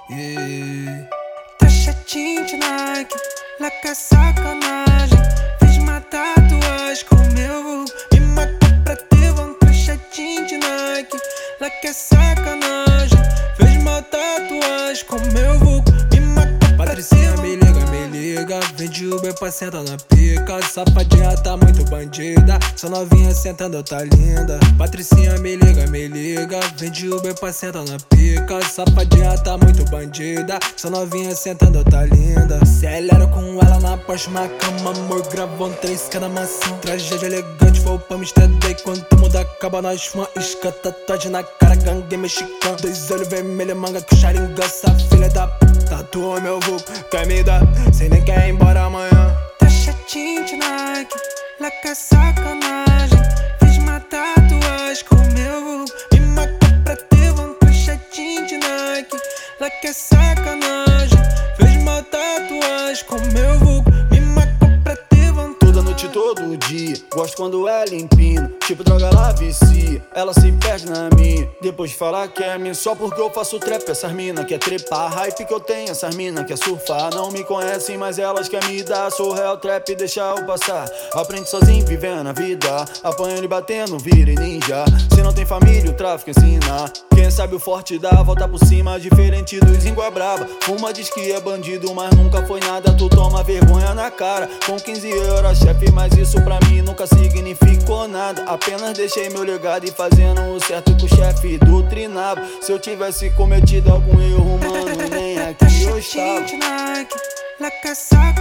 Yeah. Tá chatinho de Nike, lá que é sacanagem. Fiz uma tatuagem com meu vulgo, me matou pra ter um tá chatinho de Nike, lá que é sacanagem. Fez uma tatuagem com meu vulgo, me matou pra Patricinha, me liga, vem de Uber pra sentar na pica. Safadinha tá muito bandida, sua novinha sentando tá linda. Patricinha, me liga, vem de Uber pra sentar na pica. Safadinha tá muito bandida, sua novinha sentando tá linda. Acelera com ela na Porsche Macan, amor, gravando 3 cada maçã. Tragédia elegante, foi pra Amsterdã. Quando muda acaba nós fuma isca. Tatuagem na cara, gangue mexicano. 2 olhos vermelhos, manga com charinga. Essa filha da p*** tatuou meu vulgo, quer me dar, cê nem quer ir embora amanhã. Tá chatinho de Nike, lá que é sacanagem. Fiz uma tatuagem com meu vulgo, me matou pra ter um tá chatinho de Nike, lá que é sacanagem. Fiz uma tatuagem com meu vulgo, me matou pra ter um toda noite, todo dia, gosto quando ela empina. Tipo droga, ela vicia, ela se perde na minha. Depois de falar que é minha, só porque eu faço trap. Essas mina quer trepar, hype que eu tenho. Essas mina quer surfar, não me conhecem, mas elas querem me dar. Sou real trap, deixa eu passar. Aprende sozinho, vivendo a vida, apanhando e batendo, vira ninja. Se não tem família, o tráfico ensina. Quem sabe o forte dá, volta por cima. Diferente dos íngua braba, uma diz que é bandido, mas nunca foi nada. Tu toma vergonha na cara, com 15 euros chefe, mas isso pra mim nunca significou nada. Apenas deixei meu legado e fazendo o certo que o chefe doutrinava. Se eu tivesse cometido algum erro, mano, nem aqui eu estava. de Nike, lá que é sacanagem.